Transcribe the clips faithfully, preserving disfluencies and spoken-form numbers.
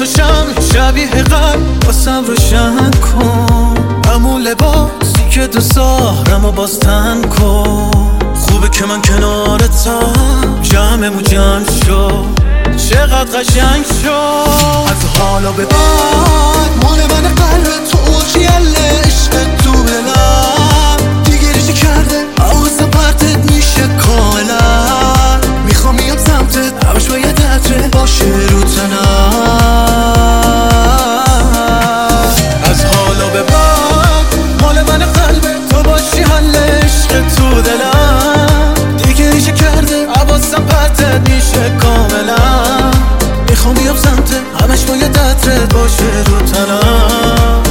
تو شم شبیه قلب واسم روشن کن، همون لباسی که دوست دارم و باز تن کن. خوبه که من کنارتم، جمعمون جمع شد، چقدر قشنگ شد. از حالا به بعد مال من قلب تو اوجیل عشق تو دلم، دیگه ریشه کرده حواسم پرتت میشه کاملا. میخوام بیام سمتت همش باید عطره باشه رو تنم. از حالا به بعد مال من قلب تو باشی حل عشق تو دلم، دیگه ریشه کرده حواسم پرتت میشه کاملا. میخوام بیام سمتت همش باید عطرت باشه رو تنم.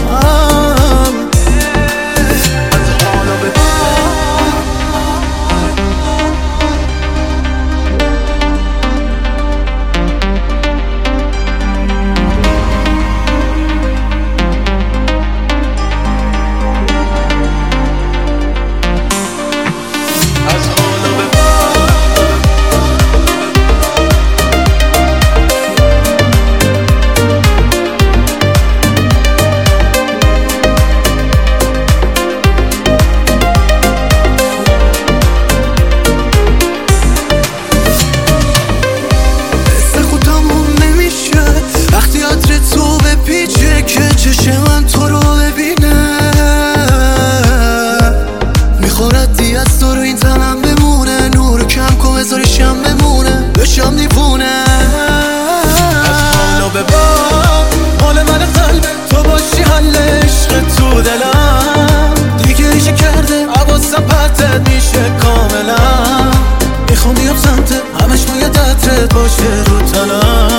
چشم من تو رو ببینه، میخورد دی از تو رو این تنم بمونه. نور کم کن بذاری شم بمونه، بشم دیوونه. از حالا به بعد مال من قلب تو باشی حل عشق تو دلم، دیگه ریشه کرده حواسم پرتت میشه کاملا. میخوام بیام سمتت همش باید عطرت باشه رو تنم.